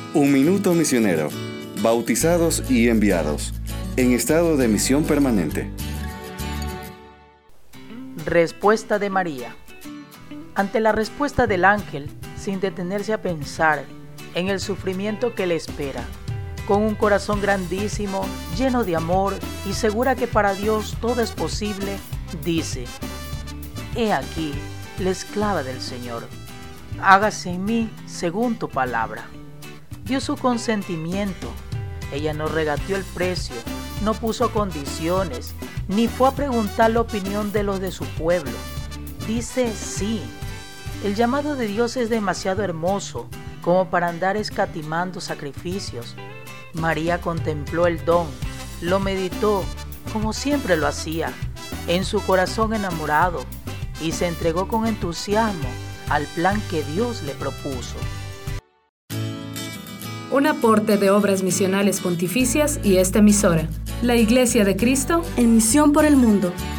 Un minuto misionero. Bautizados y enviados. En estado de misión permanente. Respuesta de María. Ante la respuesta del ángel, sin detenerse a pensar en el sufrimiento que le espera, con un corazón grandísimo, lleno de amor y segura que para Dios todo es posible, dice: He aquí, la esclava del Señor. Hágase en mí según tu palabra. Dio su consentimiento. Ella no regateó el precio, no puso condiciones, ni fue a preguntar la opinión de los de su pueblo. Dice sí. El llamado de Dios es demasiado hermoso como para andar escatimando sacrificios. María contempló el don, lo meditó, como siempre lo hacía, en su corazón enamorado, y se entregó con entusiasmo al plan que Dios le propuso. Un aporte de Obras Misionales Pontificias y esta emisora, la Iglesia de Cristo, en misión por el mundo.